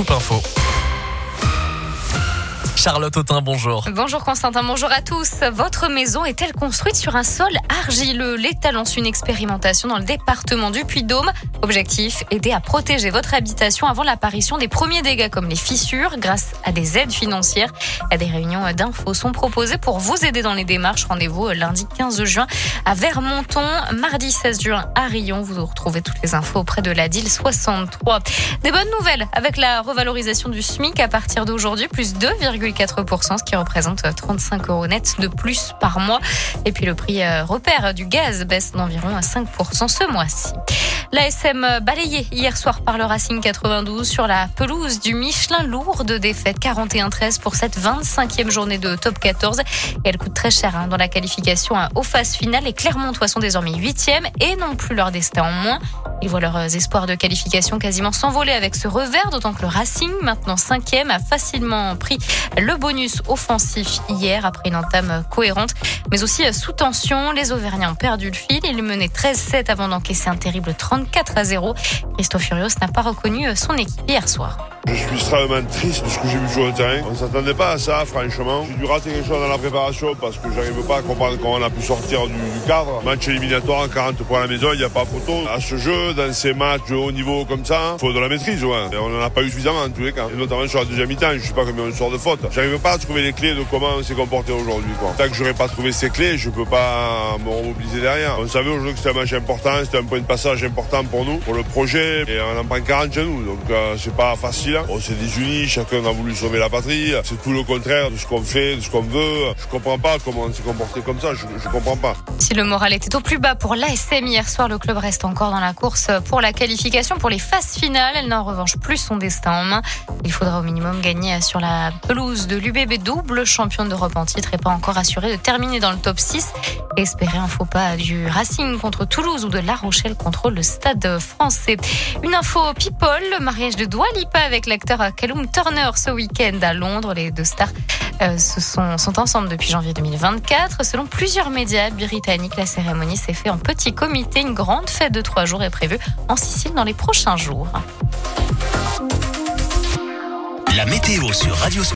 Scoop Info. Charlotte Autain, bonjour. Bonjour Constantin, bonjour à tous. Votre maison est-elle construite sur un sol argileux? L'État lance une expérimentation dans le département du Puy-de-Dôme. Objectif, aider à protéger votre habitation avant l'apparition des premiers dégâts comme les fissures grâce à des aides financières. Des réunions d'infos sont proposées pour vous aider dans les démarches. Rendez-vous lundi 15 juin à Vermonton, mardi 16 juin à Rion. Vous retrouvez toutes les infos auprès de la DIL 63. Des bonnes nouvelles avec la revalorisation du SMIC à partir d'aujourd'hui, plus 2,4%, ce qui représente 35 € net de plus par mois. Et puis le prix repère du gaz baisse d'environ 5% ce mois-ci. L'ASM balayée hier soir par le Racing 92 sur la pelouse du Michelin. Lourde défaite 41-13 pour cette 25e journée de top 14. Et elle coûte très cher dans la qualification aux phases finales. Les Clermontois sont désormais 8e et non plus leur destin en moins. Ils voient leurs espoirs de qualification quasiment s'envoler avec ce revers, d'autant que le Racing, maintenant 5e, a facilement pris le bonus offensif hier après une entame cohérente, mais aussi sous tension. Les Auvergnats ont perdu le fil. Ils menaient 13-7 avant d'encaisser un terrible 34-0. Christophe Furios n'a pas reconnu son équipe hier soir. Je suis extrêmement triste de ce que j'ai vu sur le terrain. On ne s'attendait pas à ça, franchement. J'ai dû rater quelque chose dans la préparation parce que j'arrive pas à comprendre comment on a pu sortir du cadre. Match éliminatoire, 40 points à la maison, il n'y a pas photo. À ce jeu, dans ces matchs de haut niveau comme ça, il faut de la maîtrise. Ouais. Et on n'en a pas eu suffisamment en tous les cas. Et notamment sur la deuxième mi-temps, je ne sais pas combien on sort de faute. J'arrive pas à trouver les clés de comment on s'est comporté aujourd'hui. Tant que je n'aurai pas trouvé ces clés, je ne peux pas me remobiliser derrière. On savait aujourd'hui que c'était un match important, c'était un point de passage important pour nous, pour le projet. Et on en prend 40 chez nous, donc c'est pas facile. On s'est désunis, chacun a voulu sauver la patrie. C'est tout le contraire de ce qu'on fait, de ce qu'on veut. Je comprends pas comment on s'est comporté comme ça, je comprends pas. Si le moral était au plus bas pour l'ASM hier soir, le club reste encore dans la course pour la qualification pour les phases finales. Elle n'a en revanche plus son destin en main. Il faudra au minimum gagner sur la pelouse de l'UBB, double championne d'Europe en titre et pas encore assurée de terminer dans le top 6. Et espérer un faux pas du Racing contre Toulouse ou de La Rochelle contre le Stade français. Une info people, le mariage de Dua Lipa avec l'acteur Callum Turner ce week-end à Londres. Les deux stars sont ensemble depuis janvier 2024. Selon plusieurs médias britanniques, la cérémonie s'est faite en petit comité. Une grande fête de 3 jours est prévue en Sicile dans les prochains jours. La météo sur Radio